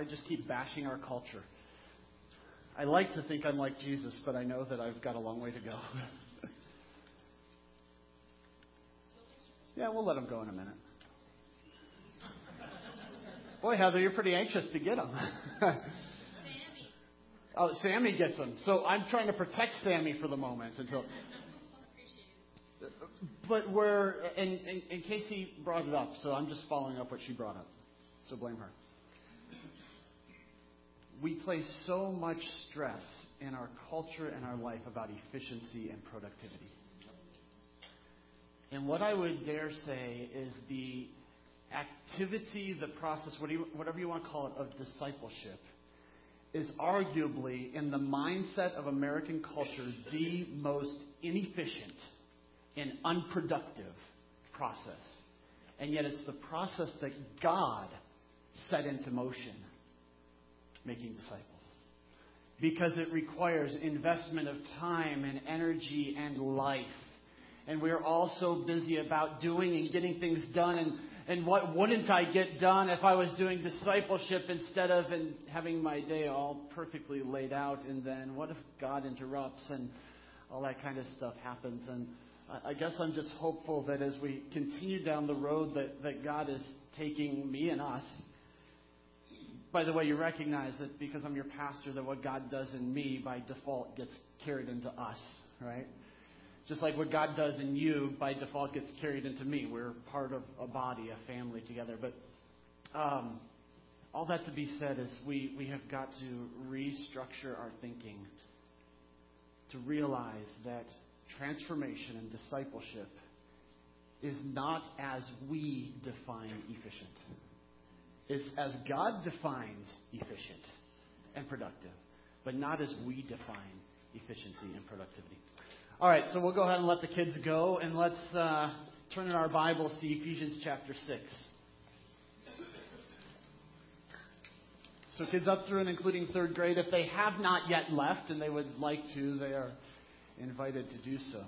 I just keep bashing our culture. I like to think I'm like Jesus, but I know that I've got a long way to go. Yeah, we'll let them go in a minute. Boy, Heather, you're pretty anxious to get them. Sammy. Oh, Sammy gets them. So I'm trying to protect Sammy for the moment until. But and Casey brought it up, so I'm just following up what she brought up. So blame her. We place so much stress in our culture and our life about efficiency and productivity. And what I would dare say is the activity, the process, whatever you want to call it, of discipleship is arguably, in the mindset of American culture, the most inefficient and unproductive process. And yet it's the process that God set into motion, making disciples. Because it requires investment of time and energy and life. And we're all so busy about doing and getting things done. And what wouldn't I get done if I was doing discipleship instead of having my day all perfectly laid out? And then what if God interrupts and all that kind of stuff happens? And I guess I'm just hopeful that as we continue down the road that God is taking me and us. By the way, you recognize that because I'm your pastor, that what God does in me by default gets carried into us, right? Just like what God does in you, by default, gets carried into me. We're part of a body, a family together. But all that to be said is we have got to restructure our thinking to realize that transformation and discipleship is not as we define efficient. It's as God defines efficient and productive, but not as we define efficiency and productivity. All right, so we'll go ahead and let the kids go, and let's turn in our Bibles to Ephesians chapter 6. So kids up through and including third grade, if they have not yet left and they would like to, they are invited to do so.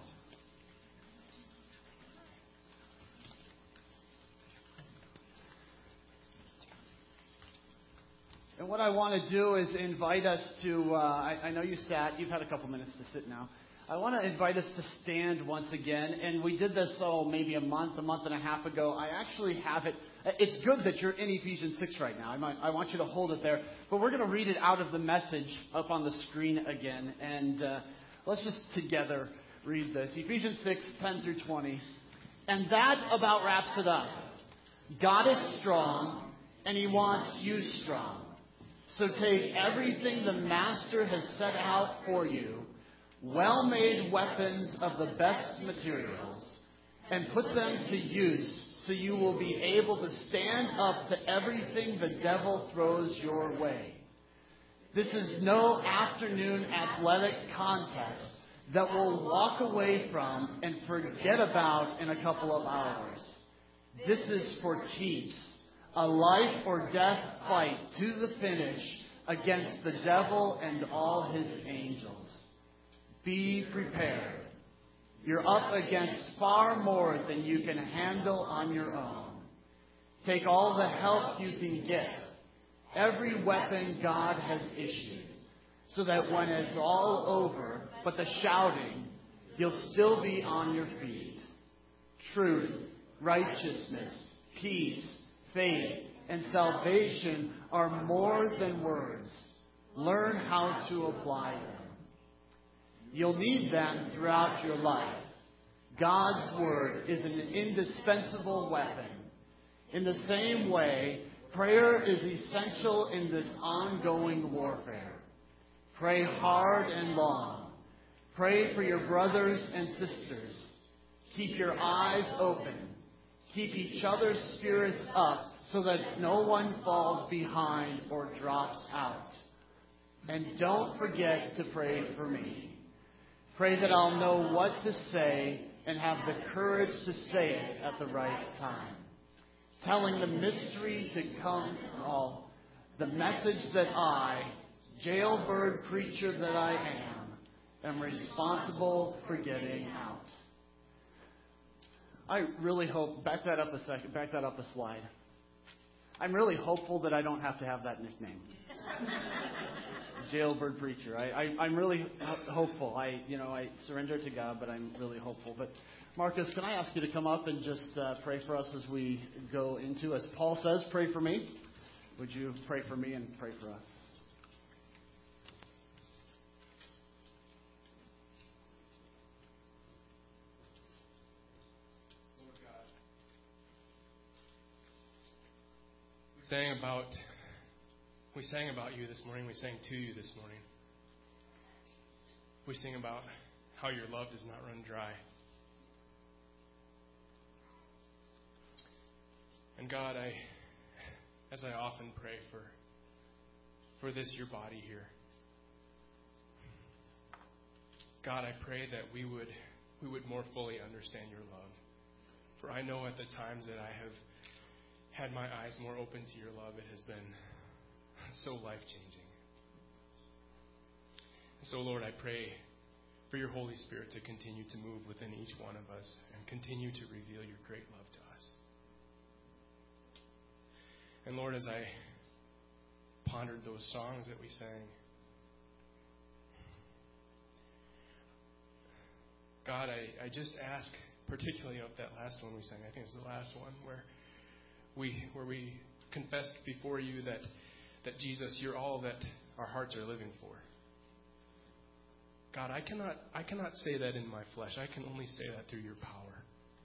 And what I want to do is invite us to, I know you sat, you've had a couple minutes to sit now. I want to invite us to stand once again, and we did this, maybe a month and a half ago. I actually have it. It's good that you're in Ephesians 6 right now. I want you to hold it there. But we're going to read it out of the message up on the screen again, and let's just together read this. Ephesians 6, 10 through 20. And that about wraps it up. God is strong, and He wants you strong. So take everything the Master has set out for you, well-made weapons of the best materials, and put them to use so you will be able to stand up to everything the devil throws your way. This is no afternoon athletic contest that we'll walk away from and forget about in a couple of hours. This is for keeps, a life or death fight to the finish against the devil and all his angels. Be prepared. You're up against far more than you can handle on your own. Take all the help you can get, every weapon God has issued, so that when it's all over, but the shouting, you'll still be on your feet. Truth, righteousness, peace, faith, and salvation are more than words. Learn how to apply them. You'll need them throughout your life. God's Word is an indispensable weapon. In the same way, prayer is essential in this ongoing warfare. Pray hard and long. Pray for your brothers and sisters. Keep your eyes open. Keep each other's spirits up so that no one falls behind or drops out. And don't forget to pray for me. Pray that I'll know what to say and have the courage to say it at the right time. Telling the mystery to come all, the message that I, jailbird preacher that I am responsible for getting out. I really hope, back that up a slide. I'm really hopeful that I don't have to have that nickname. Jailbird preacher. I'm really hopeful. I surrender to God, but I'm really hopeful. But Marcus, can I ask you to come up and just pray for us as we go into, as Paul says, pray for me. Would you pray for me and pray for us? Lord God, we sang about you this morning. We sang to you this morning. We sing about how your love does not run dry. And God, as I often pray for this, your body here, God, I pray that we would more fully understand your love. For I know at the times that I have had my eyes more open to your love, it has been so life-changing. So, Lord, I pray for your Holy Spirit to continue to move within each one of us and continue to reveal your great love to us. And Lord, as I pondered those songs that we sang, God, I just ask, particularly of that last one we sang, I think it was the last one, where we confessed before you that Jesus, you're all that our hearts are living for. God, I cannot say that in my flesh. I can only say that through your power.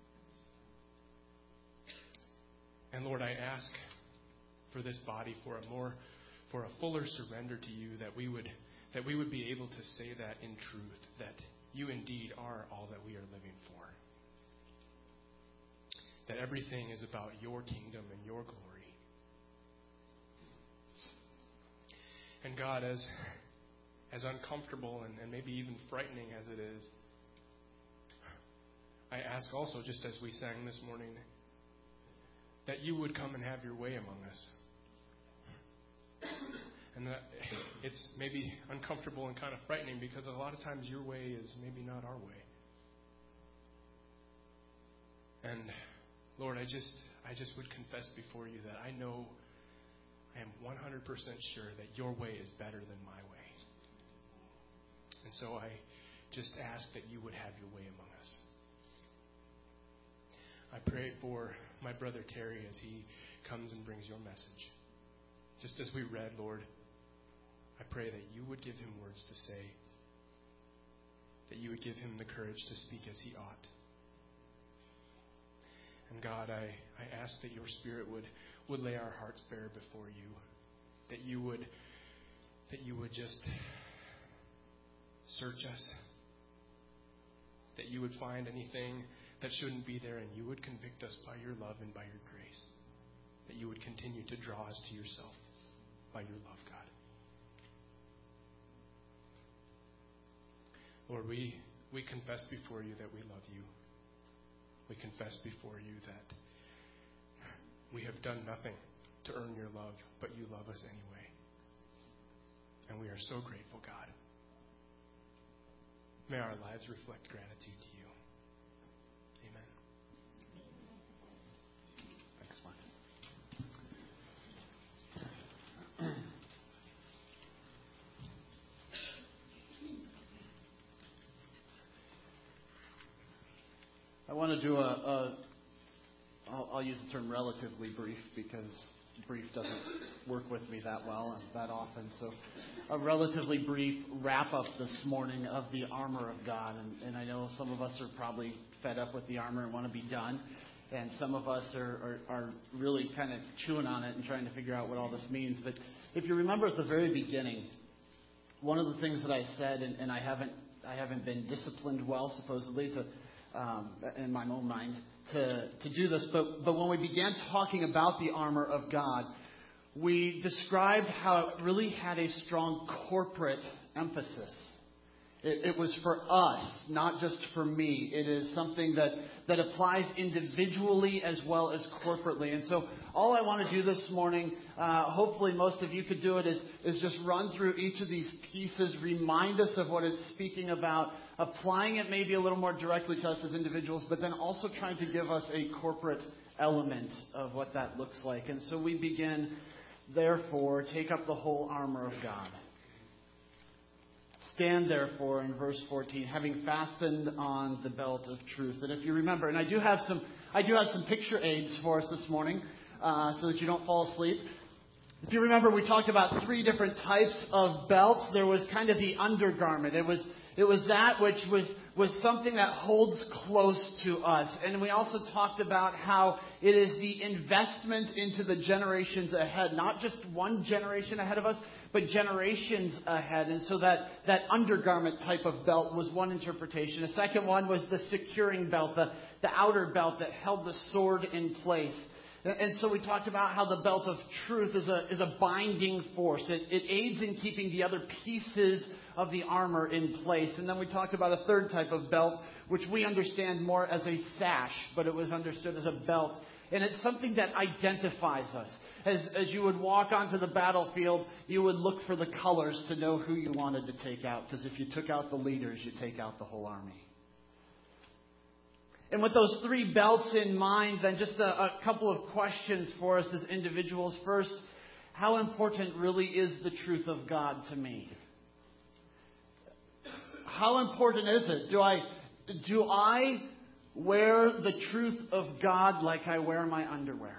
And Lord, I ask for this body for a fuller surrender to you, that we would be able to say that in truth, that you indeed are all that we are living for. That everything is about your kingdom and your glory. And God, as uncomfortable and maybe even frightening as it is, I ask also, just as we sang this morning, that you would come and have your way among us. And that it's maybe uncomfortable and kind of frightening because a lot of times your way is maybe not our way. And Lord, I just would confess before you that I know I am 100% sure that your way is better than my way. And so I just ask that you would have your way among us. I pray for my brother Terry as he comes and brings your message. Just as we read, Lord, I pray that you would give him words to say, that you would give him the courage to speak as he ought. And God, I ask that your Spirit would lay our hearts bare before you, that you would just search us, that you would find anything that shouldn't be there, and you would convict us by your love and by your grace, that you would continue to draw us to yourself by your love, God. Lord, we confess before you that we love you. We confess before you that we have done nothing to earn your love, but you love us anyway. And we are so grateful, God. May our lives reflect gratitude to you. Amen. Thanks, Marcus. I want to do I'll use the term relatively brief because brief doesn't work with me that well and that often. So a relatively brief wrap-up this morning of the armor of God. And I know some of us are probably fed up with the armor and want to be done. And some of us are really kind of chewing on it and trying to figure out what all this means. But if you remember at the very beginning, one of the things that I said, and I haven't been disciplined well, supposedly, in my own mind, to do this. But when we began talking about the armor of God, we described how it really had a strong corporate emphasis. It was for us, not just for me. It is something that applies individually as well as corporately. And so all I want to do this morning, hopefully most of you could do it, is just run through each of these pieces, remind us of what it's speaking about, applying it maybe a little more directly to us as individuals, but then also trying to give us a corporate element of what that looks like. And so we begin, therefore, take up the whole armor of God. Stand therefore, in verse 14, having fastened on the belt of truth. And if you remember, and I do have some picture aids for us this morning, so that you don't fall asleep. If you remember, we talked about 3 different types of belts. There was kind of the undergarment. It was that which was something that holds close to us. And we also talked about how it is the investment into the generations ahead. Not just one generation ahead of us, but generations ahead. And so that undergarment type of belt was one interpretation. A second one was the securing belt, the outer belt that held the sword in place. And so we talked about how the belt of truth is a binding force. It aids in keeping the other pieces of the armor in place. And then we talked about a third type of belt, which we understand more as a sash, but it was understood as a belt. And it's something that identifies us. As you would walk onto the battlefield, you would look for the colors to know who you wanted to take out. Because if you took out the leaders, you take out the whole army. And with those 3 belts in mind, then just a couple of questions for us as individuals. First, how important really is the truth of God to me? How important is it? Do I wear the truth of God like I wear my underwear?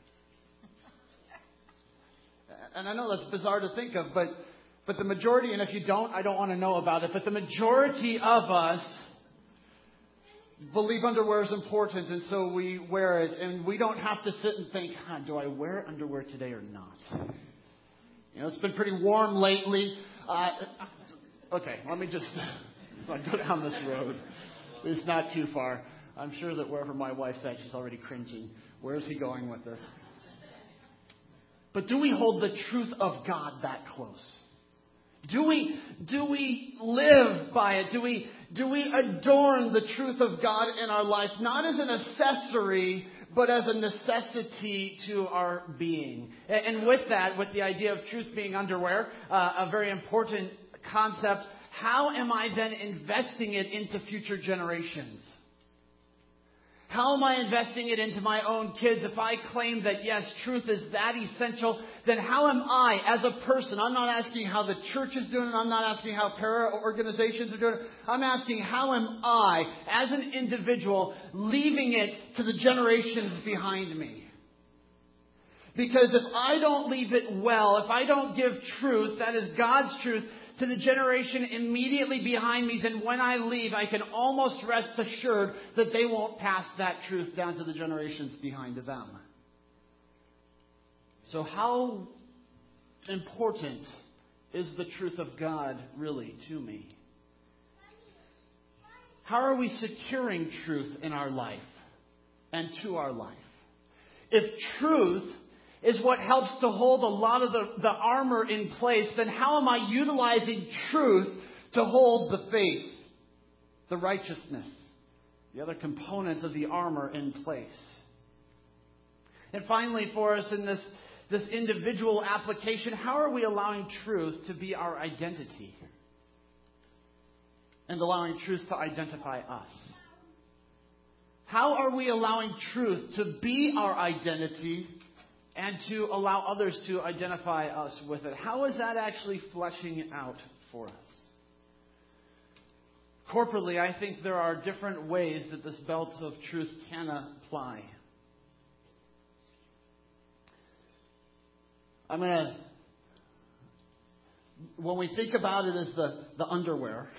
And I know that's bizarre to think of, but the majority, and if you don't, I don't want to know about it, but the majority of us believe underwear is important, and so we wear it, and we don't have to sit and think, do I wear underwear today or not? It's been pretty warm lately. Okay, let me just go down this road. It's not too far. I'm sure that wherever my wife's at, she's already cringing. Where is he going with this? But do we hold the truth of God that close? Do we live by it? Do we adorn the truth of God in our life, not as an accessory, but as a necessity to our being? And with that, with the idea of truth being underwear, a very important concept, how am I then investing it into future generations? How am I investing it into my own kids? If I claim that, yes, truth is that essential, then how am I as a person? I'm not asking how the church is doing it. I'm not asking how para-organizations are doing it. I'm asking how am I, as an individual, leaving it to the generations behind me? Because if I don't leave it well, if I don't give truth, that is God's truth, to the generation immediately behind me, then when I leave, I can almost rest assured that they won't pass that truth down to the generations behind them. So how important is the truth of God really to me? How are we securing truth in our life and to our life? If truth is what helps to hold a lot of the armor in place, then how am I utilizing truth to hold the faith, the righteousness, the other components of the armor in place? And finally, for us in this individual application, how are we allowing truth to be our identity? And allowing truth to identify us? How are we allowing truth to be our identity and to allow others to identify us with it? How is that actually fleshing out for us? Corporately, I think there are different ways that this belt of truth can apply. When we think about it as the underwear,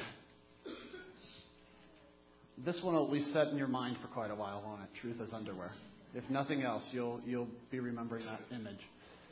this one will at least set in your mind for quite a while, won't it? Truth as underwear. If nothing else, you'll be remembering that image.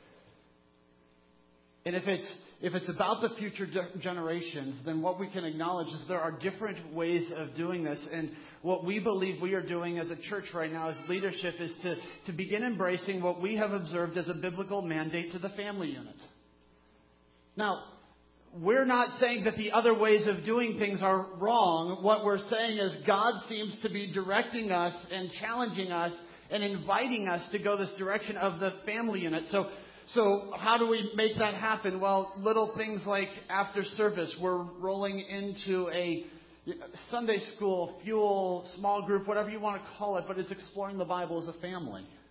And if it's about the future generations, then what we can acknowledge is there are different ways of doing this. And what we believe we are doing as a church right now as leadership is to begin embracing what we have observed as a biblical mandate to the family unit. Now, we're not saying that the other ways of doing things are wrong. What we're saying is God seems to be directing us and challenging us and inviting us to go this direction of the family unit. So how do we make that happen? Well, little things like after service, we're rolling into a Sunday school, fuel, small group, whatever you want to call it, but it's exploring the Bible as a family.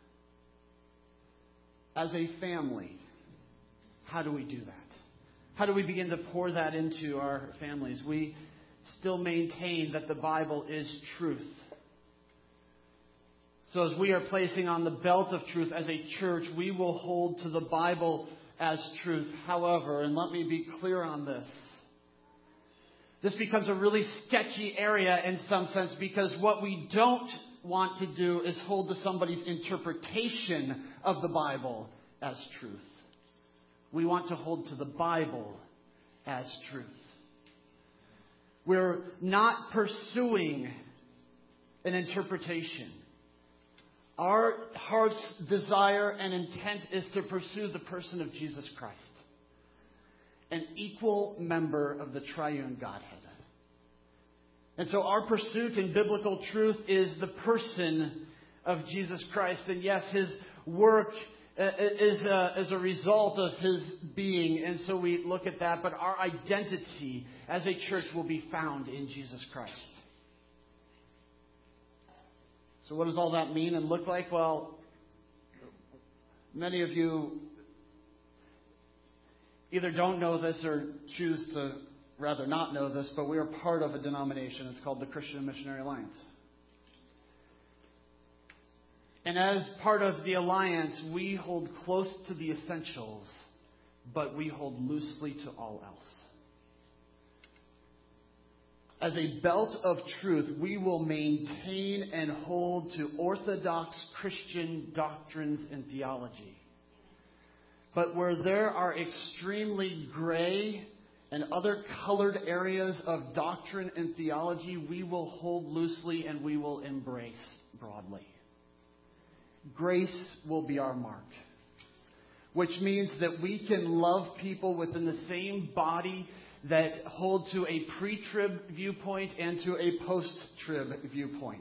as a family, how do we do that? How do we begin to pour that into our families? We still maintain that the Bible is truth. So as we are placing on the belt of truth as a church, we will hold to the Bible as truth. However, and let me be clear on this becomes a really sketchy area in some sense, because what we don't want to do is hold to somebody's interpretation of the Bible as truth. We want to hold to the Bible as truth. We're not pursuing an interpretation. Our heart's desire and intent is to pursue the person of Jesus Christ, an equal member of the triune Godhead. And so our pursuit in biblical truth is the person of Jesus Christ. And yes, His work is a result of His being. And so we look at that. But our identity as a church will be found in Jesus Christ. So what does all that mean and look like? Well, many of you either don't know this or choose to rather not know this, but we are part of a denomination. It's called the Christian Missionary Alliance. And as part of the alliance, we hold close to the essentials, but we hold loosely to all else. As a belt of truth, we will maintain and hold to orthodox Christian doctrines and theology. But where there are extremely gray and other colored areas of doctrine and theology, we will hold loosely and we will embrace broadly. Grace will be our mark, which means that we can love people within the same body that hold to a pre-trib viewpoint and to a post-trib viewpoint.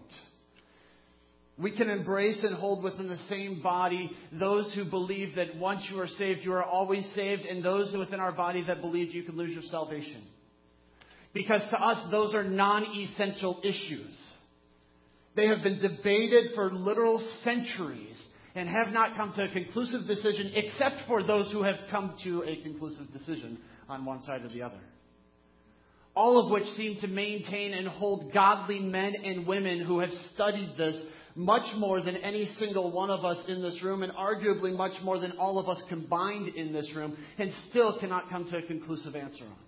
We can embrace and hold within the same body those who believe that once you are saved, you are always saved, and those within our body that believe you can lose your salvation. Because to us, those are non-essential issues. They have been debated for literal centuries and have not come to a conclusive decision, except for those who have come to a conclusive decision on one side or the other. All of which seem to maintain and hold godly men and women who have studied this much more than any single one of us in this room, and arguably much more than all of us combined in this room, and still cannot come to a conclusive answer on.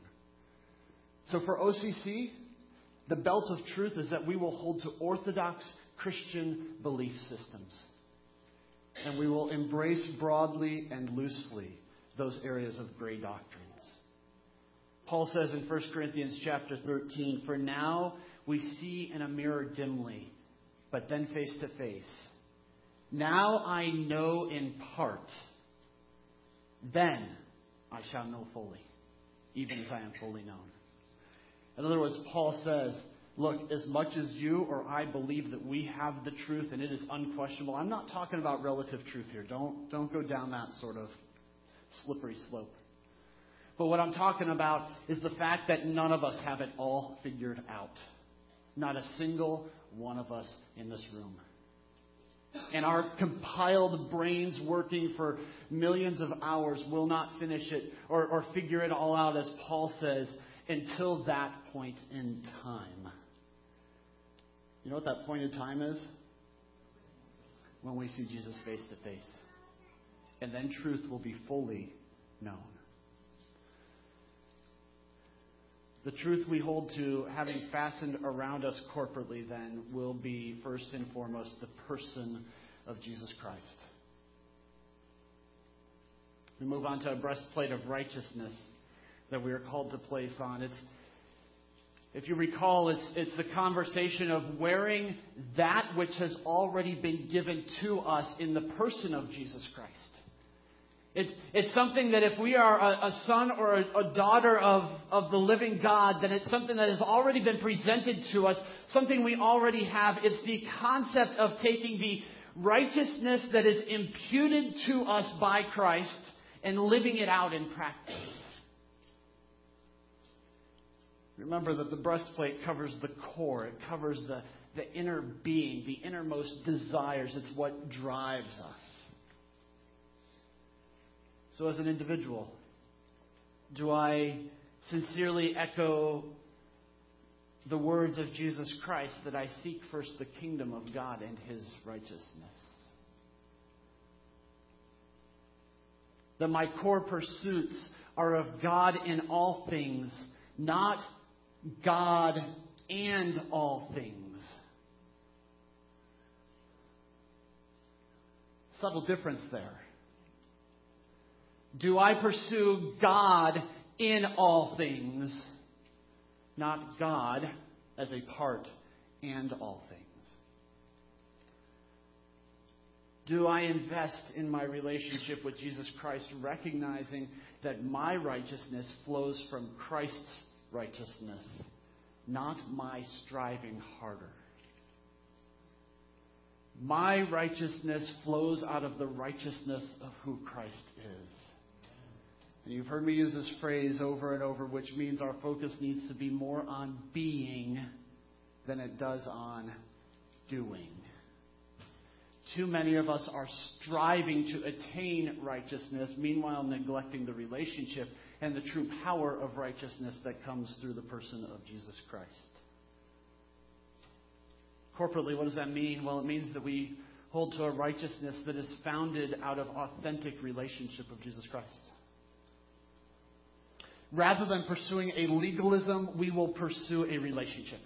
So for OCC, the belt of truth is that we will hold to orthodox Christian belief systems. And we will embrace broadly and loosely those areas of gray doctrines. Paul says in 1 Corinthians chapter 13, "For now we see in a mirror dimly, but then face to face. Now I know in part. Then I shall know fully, even as I am fully known." In other words, Paul says, look, as much as you or I believe that we have the truth and it is unquestionable, I'm not talking about relative truth here. Don't go down that sort of slippery slope. But what I'm talking about is the fact that none of us have it all figured out. Not a single one of us in this room. And our compiled brains working for millions of hours will not finish it or figure it all out, as Paul says, until that point in time. You know what that point in time is? When we see Jesus face to face. And then truth will be fully known. The truth we hold to, having fastened around us corporately then, will be first and foremost the person of Jesus Christ. We move on to a breastplate of righteousness that we are called to place on. If you recall, it's the conversation of wearing that which has already been given to us in the person of Jesus Christ. It's something that if we are a son or a daughter of the living God, then it's something that has already been presented to us, something we already have. It's the concept of taking the righteousness that is imputed to us by Christ and living it out in practice. Remember that the breastplate covers the core. It covers the inner being, the innermost desires. It's what drives us. So as an individual, do I sincerely echo the words of Jesus Christ that I seek first the kingdom of God and His righteousness? That my core pursuits are of God in all things, not God and all things. Subtle difference there. Do I pursue God in all things, not God as a part and all things? Do I invest in my relationship with Jesus Christ, recognizing that my righteousness flows from Christ's righteousness, not my striving harder? My righteousness flows out of the righteousness of who Christ is. And you've heard me use this phrase over and over, which means our focus needs to be more on being than it does on doing. Too many of us are striving to attain righteousness, meanwhile neglecting the relationship and the true power of righteousness that comes through the person of Jesus Christ. Corporately, what does that mean? Well, it means that we hold to a righteousness that is founded out of authentic relationship of Jesus Christ. Rather than pursuing a legalism, we will pursue a relationship.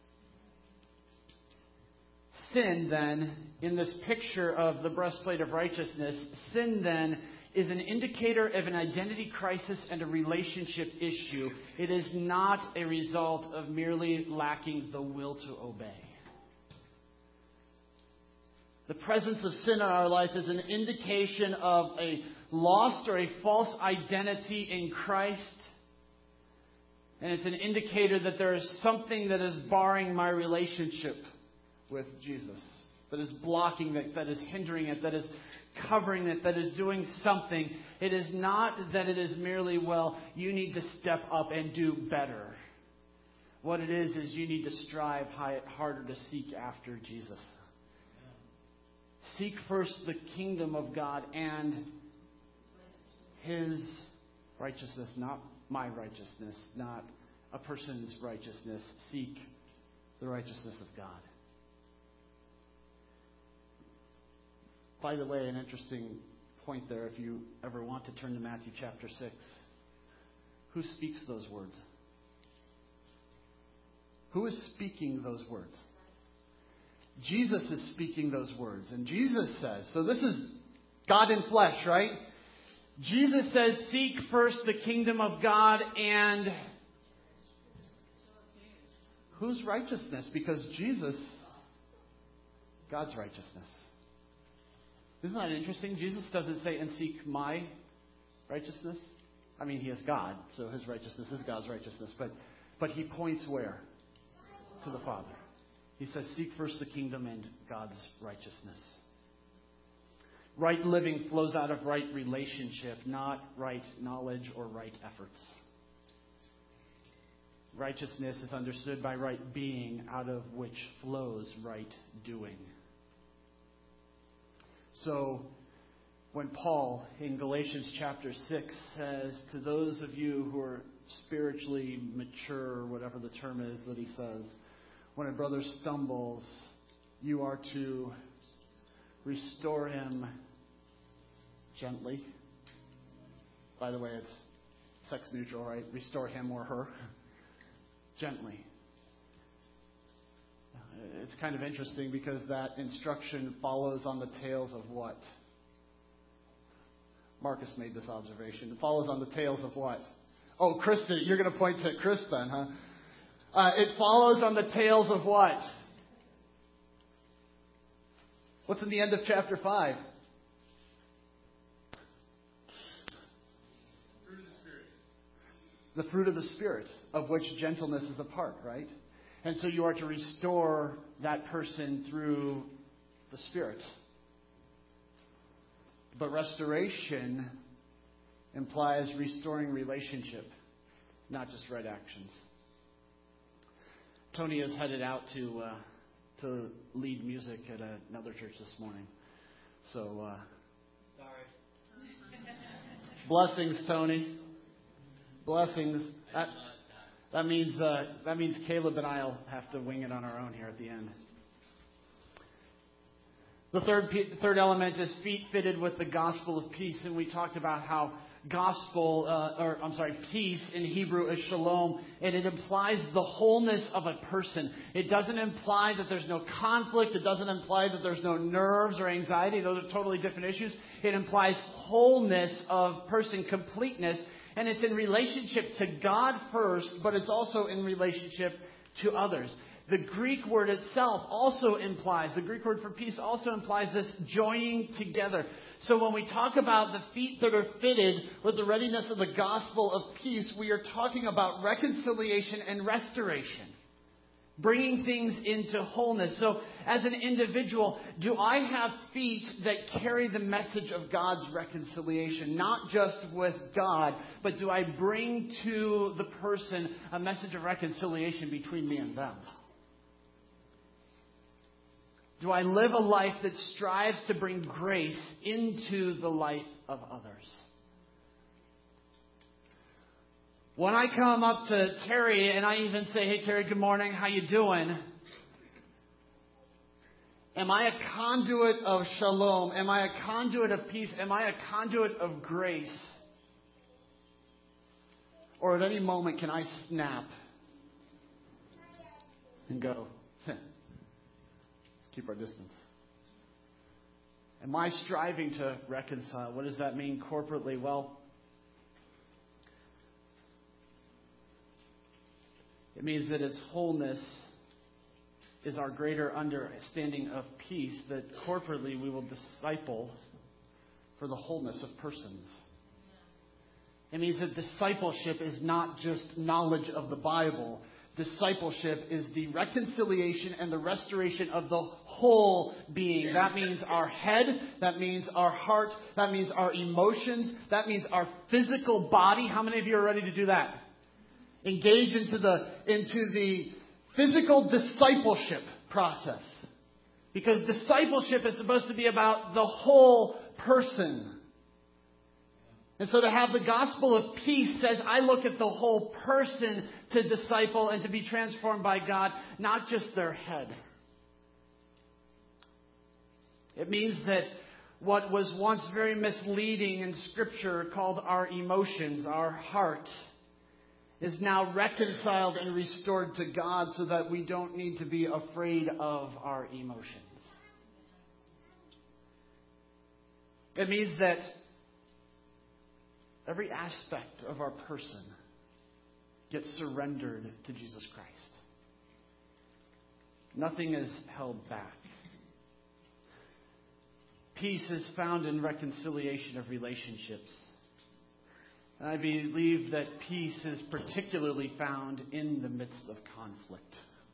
Sin, then, in this picture of the breastplate of righteousness, sin, then, is an indicator of an identity crisis and a relationship issue. It is not a result of merely lacking the will to obey. The presence of sin in our life is an indication of a lost or a false identity in Christ. And it's an indicator that there is something that is barring my relationship with Jesus, that is blocking it, that is hindering it, that is covering it, that is doing something. It is not that it is merely, well, you need to step up and do better. What it is you need to strive harder to seek after Jesus. Seek first the kingdom of God and His righteousness, not my righteousness, not a person's righteousness. Seek the righteousness of God. By the way, an interesting point there, if you ever want to turn to Matthew chapter 6. Who speaks those words? Who is speaking those words? Jesus is speaking those words. And Jesus says, so this is God in flesh, right? Jesus says, seek first the kingdom of God and whose righteousness? Because Jesus, God's righteousness. Isn't that interesting? Jesus doesn't say, and seek my righteousness. I mean, He is God, so His righteousness is God's righteousness. But He points where? To the Father. He says, seek first the kingdom and God's righteousness. Right living flows out of right relationship, not right knowledge or right efforts. Righteousness is understood by right being, out of which flows right doing. So, when Paul in Galatians chapter 6 says, to those of you who are spiritually mature, whatever the term is that he says, when a brother stumbles, you are to restore him gently. By the way, it's sex neutral, right? Restore him or her gently. It's kind of interesting because that instruction follows on the tails of what? Marcus made this observation. It follows on the tails of what? Oh, Chris, you're going to point to Chris then, huh? It follows on the tails of what? What's in the end of chapter 5? Fruit of the Spirit. The fruit of the Spirit, of which gentleness is a part, right? And so you are to restore that person through the Spirit. But restoration implies restoring relationship, not just right actions. Tony is headed out to lead music at another church this morning. So, Sorry. Blessings, Tony. Blessings. That means Caleb and I'll have to wing it on our own here at the end. The third element is feet fitted with the gospel of peace, and we talked about how peace in Hebrew is shalom, and it implies the wholeness of a person. It doesn't imply that there's no conflict. It doesn't imply that there's no nerves or anxiety. Those are totally different issues. It implies wholeness of person, completeness, and it's in relationship to God first, but it's also in relationship to others. The Greek word itself also implies, the Greek word for peace also implies this joining together. So when we talk about the feet that are fitted with the readiness of the gospel of peace, we are talking about reconciliation and restoration. Bringing things into wholeness. So as an individual, do I have feet that carry the message of God's reconciliation? Not just with God, but do I bring to the person a message of reconciliation between me and them? Do I live a life that strives to bring grace into the life of others? When I come up to Terry and I even say, "Hey Terry, good morning, how you doing?" Am I a conduit of shalom? Am I a conduit of peace? Am I a conduit of grace? Or at any moment can I snap and go, let's keep our distance? Am I striving to reconcile? What does that mean corporately? Well, it means that His wholeness is our greater understanding of peace, that corporately we will disciple for the wholeness of persons. It means that discipleship is not just knowledge of the Bible. Discipleship is the reconciliation and the restoration of the whole being. That means our head. That means our heart. That means our emotions. That means our physical body. How many of you are ready to do that? Engage into the physical discipleship process. Because discipleship is supposed to be about the whole person. And so to have the gospel of peace says, I look at the whole person to disciple and to be transformed by God, not just their head. It means that what was once very misleading in Scripture called our emotions, our heart, is now reconciled and restored to God so that we don't need to be afraid of our emotions. It means that every aspect of our person gets surrendered to Jesus Christ. Nothing is held back. Peace is found in reconciliation of relationships. And I believe that peace is particularly found in the midst of conflict.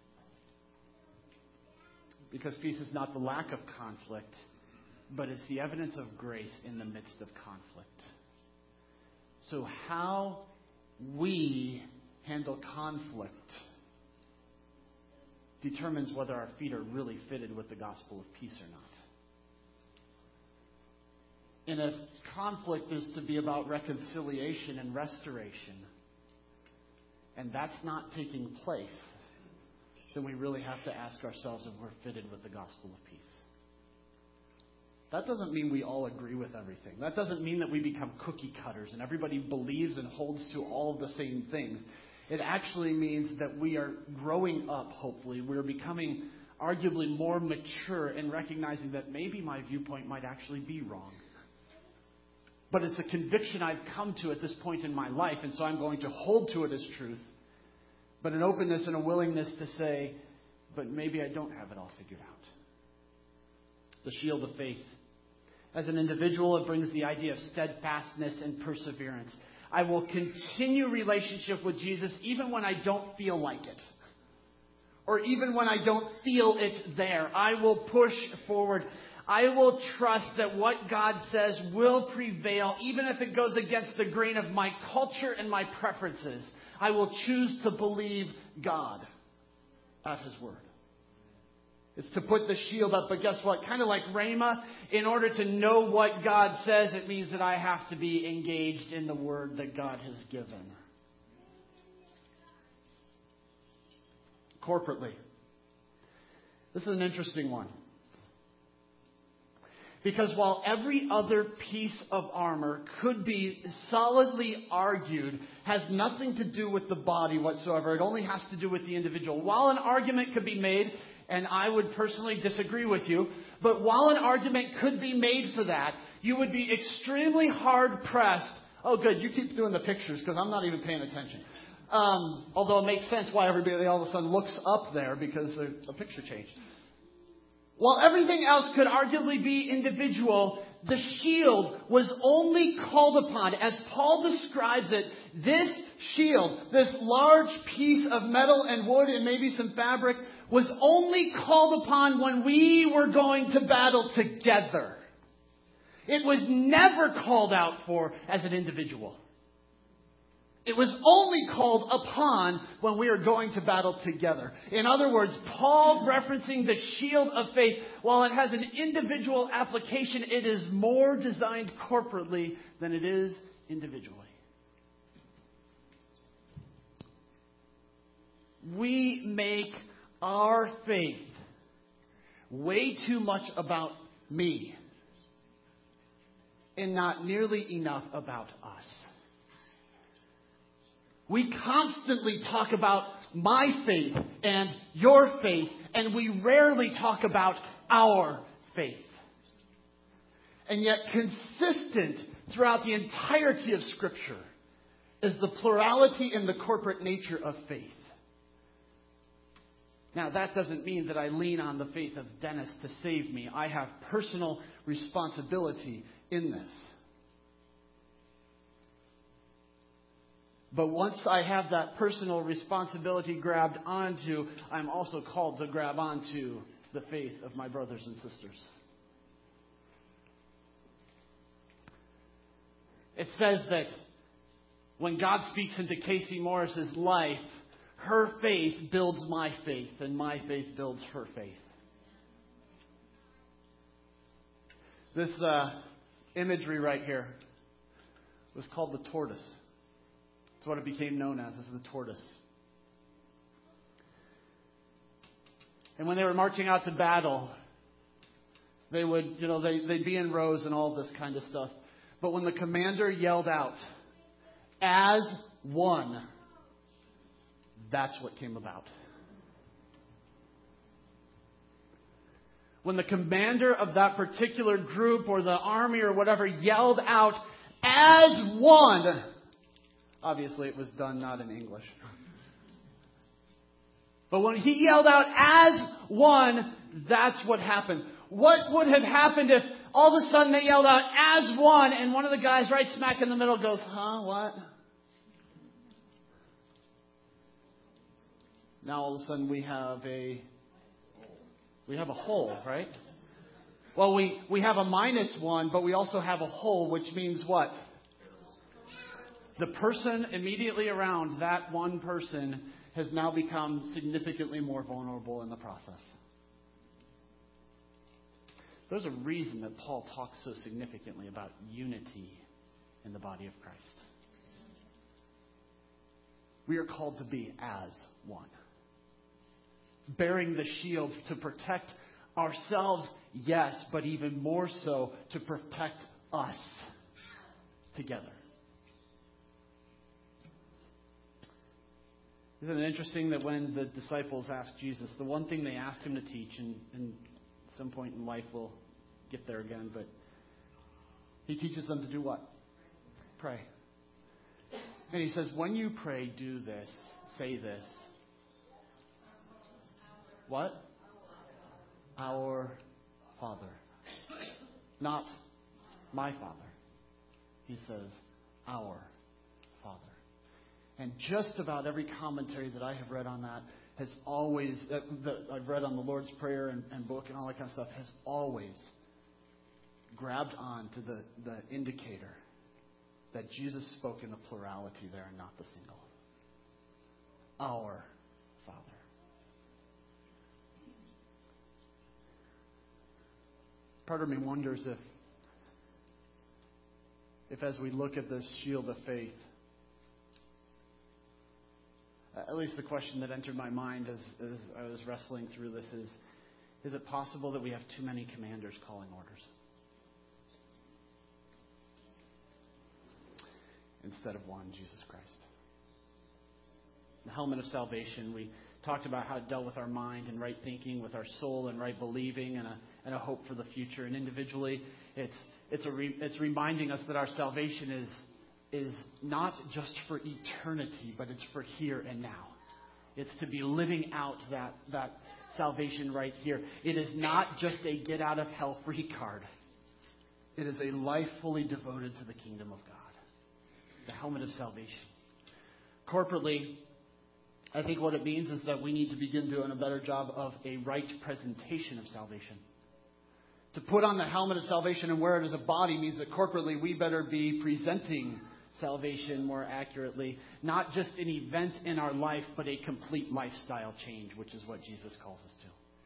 Because peace is not the lack of conflict, but it's the evidence of grace in the midst of conflict. So how we handle conflict determines whether our feet are really fitted with the gospel of peace or not. And if conflict is to be about reconciliation and restoration, and that's not taking place, then we really have to ask ourselves if we're fitted with the gospel of peace. That doesn't mean we all agree with everything. That doesn't mean that we become cookie cutters and everybody believes and holds to all of the same things. It actually means that we are growing up, hopefully. We're becoming arguably more mature in recognizing that maybe my viewpoint might actually be wrong. But it's a conviction I've come to at this point in my life, and so I'm going to hold to it as truth. But an openness and a willingness to say, but maybe I don't have it all figured out. The shield of faith. As an individual, it brings the idea of steadfastness and perseverance. I will continue relationship with Jesus even when I don't feel like it. Or even when I don't feel it's there. I will push forward. I will trust that what God says will prevail, even if it goes against the grain of my culture and my preferences. I will choose to believe God at His word. It's to put the shield up. But guess what? Kind of like Rhema, in order to know what God says, it means that I have to be engaged in the word that God has given. Corporately. This is an interesting one. Because while every other piece of armor could be solidly argued, has nothing to do with the body whatsoever. It only has to do with the individual. While an argument could be made, and I would personally disagree with you, but while an argument could be made for that, you would be extremely hard-pressed. Oh, good, you keep doing the pictures because I'm not even paying attention. Although it makes sense why everybody all of a sudden looks up there because a picture changed. While everything else could arguably be individual, the shield was only called upon, as Paul describes it, this shield, this large piece of metal and wood and maybe some fabric, was only called upon when we were going to battle together. It was never called out for as an individual. It was only called upon when we are going to battle together. In other words, Paul referencing the shield of faith, while it has an individual application, it is more designed corporately than it is individually. We make our faith way too much about me and not nearly enough about us. We constantly talk about my faith and your faith, and we rarely talk about our faith. And yet consistent throughout the entirety of Scripture is the plurality and the corporate nature of faith. Now, that doesn't mean that I lean on the faith of Dennis to save me. I have personal responsibility in this. But once I have that personal responsibility grabbed onto, I'm also called to grab onto the faith of my brothers and sisters. It says that when God speaks into Casey Morris's life, her faith builds my faith, and my faith builds her faith. This imagery right here was called the tortoise. It's what it became known as. This is the tortoise. And when they were marching out to battle, they would, they'd be in rows and all this kind of stuff. But when the commander yelled out, "As one," that's what came about. When the commander of that particular group or the army or whatever yelled out, "As one," obviously it was done not in English. But when he yelled out, "As one," that's what happened. What would have happened if all of a sudden they yelled out, "As one," and one of the guys right smack in the middle goes, "Huh, what?" Now all of a sudden we have a hole, right? Well, we have a -1, but we also have a hole, which means what? The person immediately around that one person has now become significantly more vulnerable in the process. There's a reason that Paul talks so significantly about unity in the body of Christ. We are called to be as one. Bearing the shield to protect ourselves, yes, but even more so to protect us together. Isn't it interesting that when the disciples asked Jesus, the one thing they asked him to teach, and at some point in life we'll get there again, but he teaches them to do what? Pray. And he says, when you pray, do this, say this. What? Our Father. Not my Father. He says, our Father. And just about every commentary that I have read on that has always, that I've read on the Lord's Prayer and book and all that kind of stuff, has always grabbed on to the indicator that Jesus spoke in the plurality there and not the single. Our Father. part of me wonders if as we look at this shield of faith, at least the question that entered my mind as I was wrestling through this is it possible that we have too many commanders calling orders instead of one, Jesus Christ? The helmet of salvation, we talked about how it dealt with our mind and right thinking, with our soul and right believing, and a hope for the future. And individually, it's reminding us that our salvation is not just for eternity, but it's for here and now. It's to be living out that salvation right here. It is not just a get out of hell free card. It is a life fully devoted to the kingdom of God. The helmet of salvation. Corporately, I think what it means is that we need to begin doing a better job of a right presentation of salvation. To put on the helmet of salvation and wear it as a body means that corporately we better be presenting salvation more accurately. Not just an event in our life, but a complete lifestyle change, which is what Jesus calls us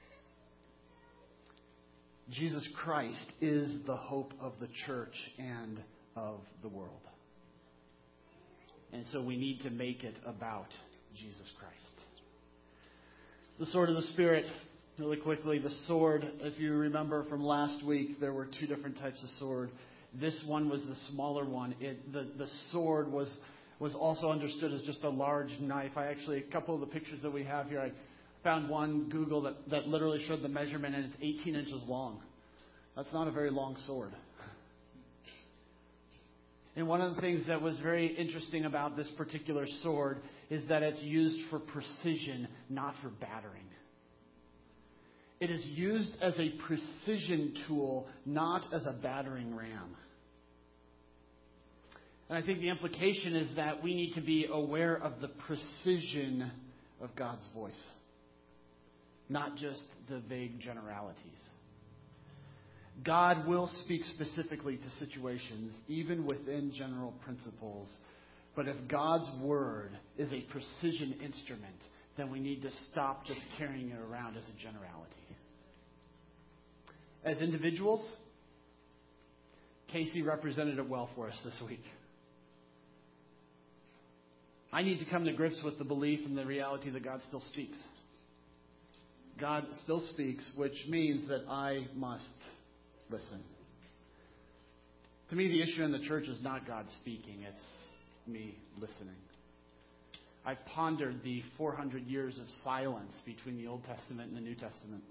to. Jesus Christ is the hope of the church and of the world. And so we need to make it about Jesus Christ. The sword of the Spirit, really quickly. The sword, if you remember from last week, there were two different types of sword. This one was the smaller one. The sword was also understood as just a large knife. A couple of the pictures that we have here, I found one Google that literally showed the measurement, and it's 18 inches long. That's not a very long sword. And one of the things that was very interesting about this particular sword is that it's used for precision, not for battering. It is used as a precision tool, not as a battering ram. And I think the implication is that we need to be aware of the precision of God's voice, not just the vague generalities. God will speak specifically to situations, even within general principles. But if God's word is a precision instrument, then we need to stop just carrying it around as a generality. As individuals, Casey represented it well for us this week. I need to come to grips with the belief and the reality that God still speaks. God still speaks, which means that I must listen. To me, the issue in the church is not God speaking, it's me listening. I've pondered the 400 years of silence between the Old Testament and the New Testament.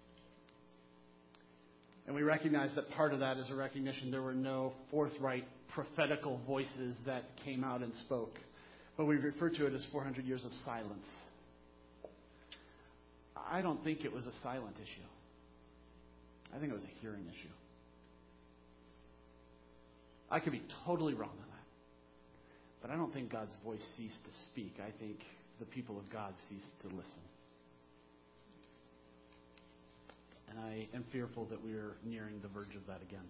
And we recognize that part of that is a recognition there were no forthright prophetical voices that came out and spoke. But we refer to it as 400 years of silence. I don't think it was a silent issue. I think it was a hearing issue. I could be totally wrong on that. But I don't think God's voice ceased to speak. I think the people of God ceased to listen. And I am fearful that we are nearing the verge of that again.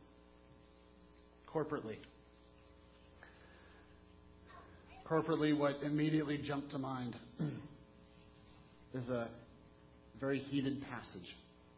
Corporately, what immediately jumped to mind is a very heated passage.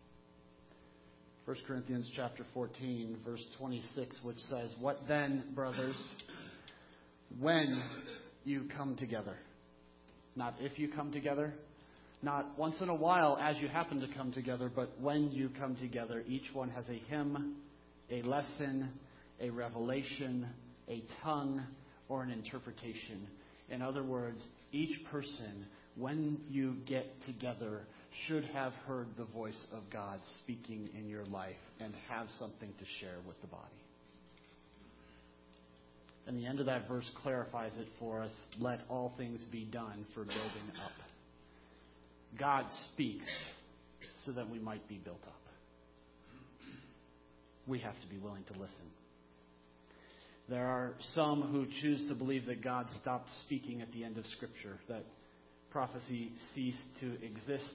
1 Corinthians chapter 14, verse 26, which says, "What then, brothers, when you come together?" Not if you come together, not once in a while as you happen to come together, but when you come together, each one has a hymn, a lesson, a revelation, a tongue, or an interpretation. In other words, each person, when you get together, should have heard the voice of God speaking in your life and have something to share with the body. And the end of that verse clarifies it for us. Let all things be done for building up. God speaks so that we might be built up. We have to be willing to listen. There are some who choose to believe that God stopped speaking at the end of Scripture, that prophecy ceased to exist.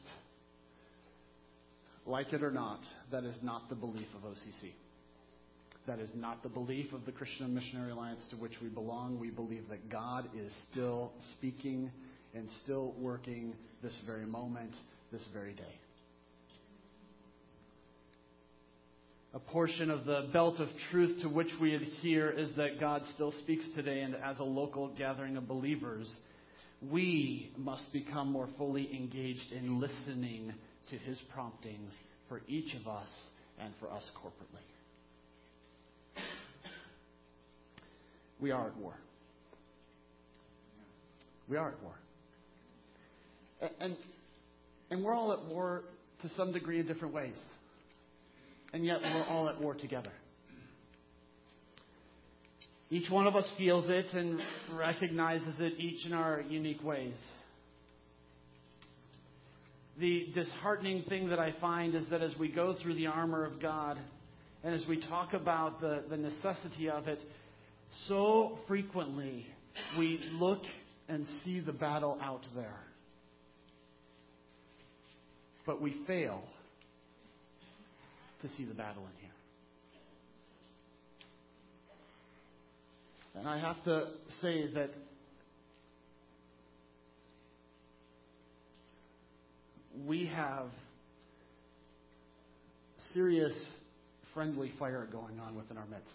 Like it or not, that is not the belief of OCC. That is not the belief of the Christian Missionary Alliance to which we belong. We believe that God is still speaking and still working this very moment, this very day. A portion of the belt of truth to which we adhere is that God still speaks today, and as a local gathering of believers, we must become more fully engaged in listening to His promptings for each of us and for us corporately. We are at war. We are at war. And we're all at war to some degree in different ways. And yet we're all at war together. Each one of us feels it and recognizes it each in our unique ways. The disheartening thing that I find is that as we go through the armor of God, and as we talk about the necessity of it, so frequently we look and see the battle out there. But we fail to see the battle in here. And I have to say that we have serious friendly fire going on within our midst.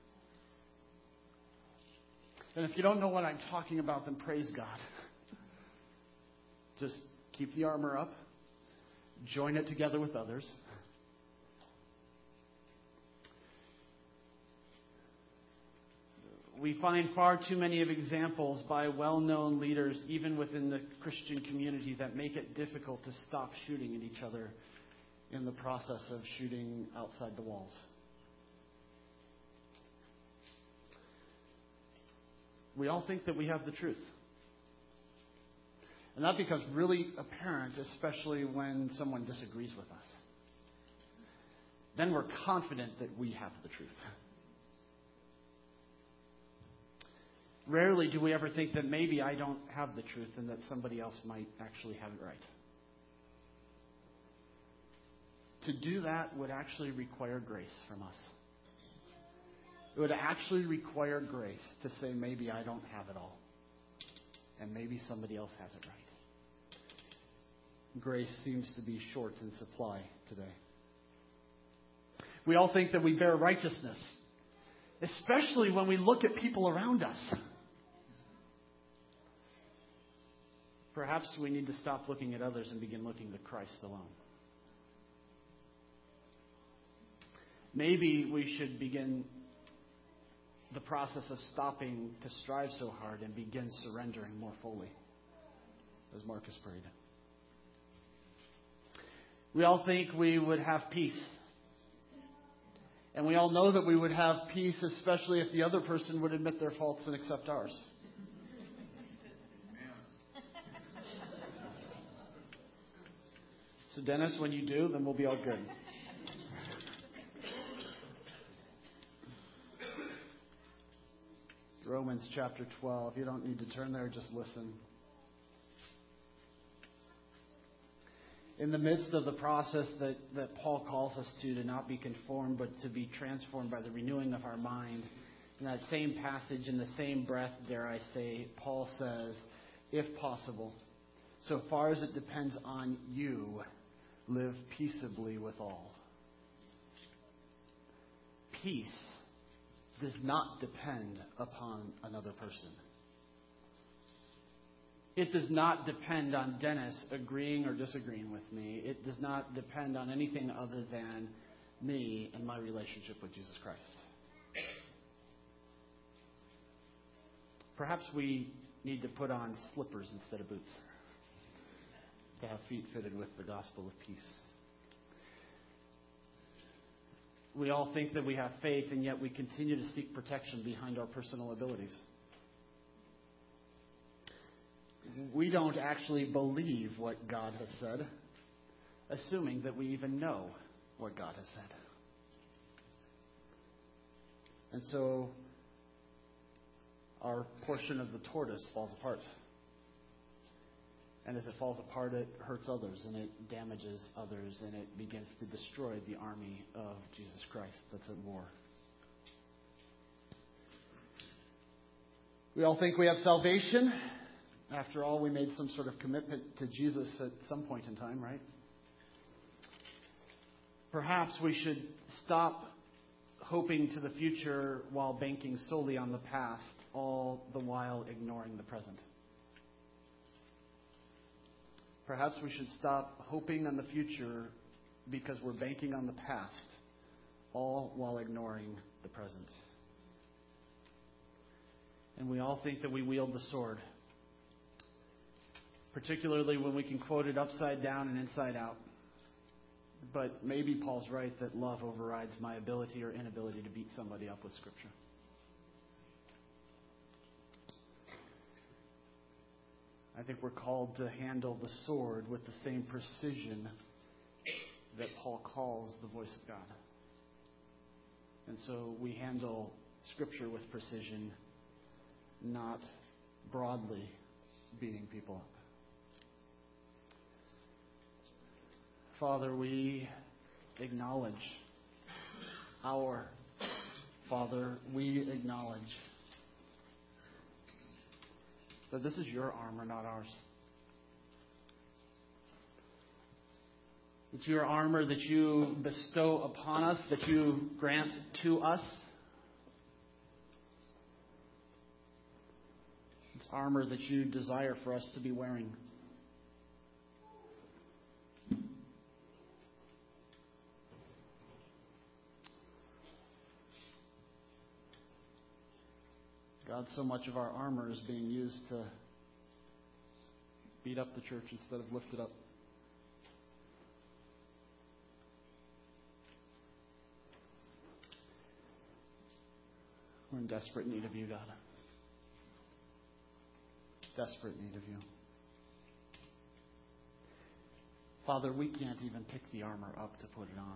And if you don't know what I'm talking about, then praise God. Just keep the armor up. Join it together with others. We find far too many of examples by well-known leaders, even within the Christian community, that make it difficult to stop shooting at each other in the process of shooting outside the walls. We all think that we have the truth. And that becomes really apparent, especially when someone disagrees with us. Then we're confident that we have the truth. Rarely do we ever think that maybe I don't have the truth and that somebody else might actually have it right. To do that would actually require grace from us. It would actually require grace to say, maybe I don't have it all. And maybe somebody else has it right. Grace seems to be short in supply today. We all think that we bear righteousness, especially when we look at people around us. Perhaps we need to stop looking at others and begin looking to Christ alone. Maybe we should begin the process of stopping to strive so hard and begin surrendering more fully, as Marcus prayed. We all think we would have peace. And we all know that we would have peace, especially if the other person would admit their faults and accept ours. So Dennis, when you do, then we'll be all good. Romans chapter 12. You don't need to turn there, just listen. In the midst of the process that Paul calls us to not be conformed, but to be transformed by the renewing of our mind, in that same passage, in the same breath, dare I say, Paul says, if possible, so far as it depends on you, live peaceably with all. Peace does not depend upon another person. It does not depend on Dennis agreeing or disagreeing with me. It does not depend on anything other than me and my relationship with Jesus Christ. Perhaps we need to put on slippers instead of boots to have feet fitted with the gospel of peace. We all think that we have faith, and yet we continue to seek protection behind our personal abilities. We don't actually believe what God has said, assuming that we even know what God has said. And so our portion of the tortoise falls apart. And as it falls apart, it hurts others, and it damages others, and it begins to destroy the army of Jesus Christ that's at war. We all think we have salvation. After all, we made some sort of commitment to Jesus at some point in time, right? Perhaps we should stop hoping to the future while banking solely on the past, all the while ignoring the present. Perhaps we should stop hoping on the future because we're banking on the past, all while ignoring the present. And we all think that we wield the sword, particularly when we can quote it upside down and inside out. But maybe Paul's right that love overrides my ability or inability to beat somebody up with Scripture. I think we're called to handle the sword with the same precision that Paul calls the voice of God. And so we handle Scripture with precision, not broadly beating people up. Father, we acknowledge our Father, we acknowledge that this is your armor, not ours. It's your armor that you bestow upon us, that you grant to us. It's armor that you desire for us to be wearing. God, so much of our armor is being used to beat up the church instead of lift it up. We're in desperate need of you, God. Desperate need of you. Father, we can't even pick the armor up to put it on.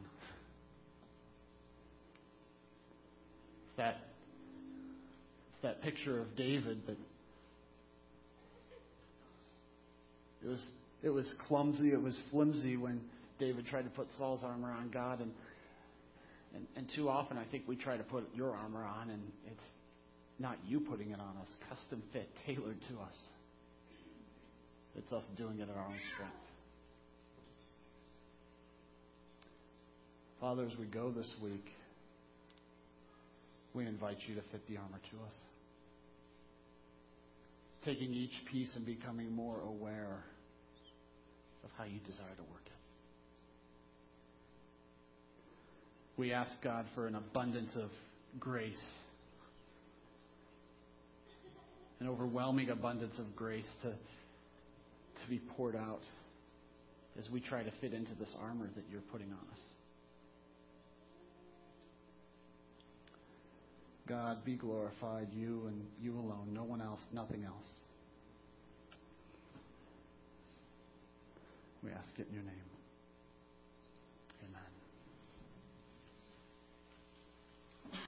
It's that picture of David that it was clumsy, it was flimsy when David tried to put Saul's armor on God, and too often I think we try to put your armor on, and it's not you putting it on us, custom fit, tailored to us. It's us doing it at our own strength. Father, as we go this week, we invite you to fit the armor to us. Taking each piece and becoming more aware of how you desire to work it. We ask God for an abundance of grace, an overwhelming abundance of grace to be poured out as we try to fit into this armor that you're putting on us. God, be glorified, you and you alone, no one else, nothing else. We ask it in your name.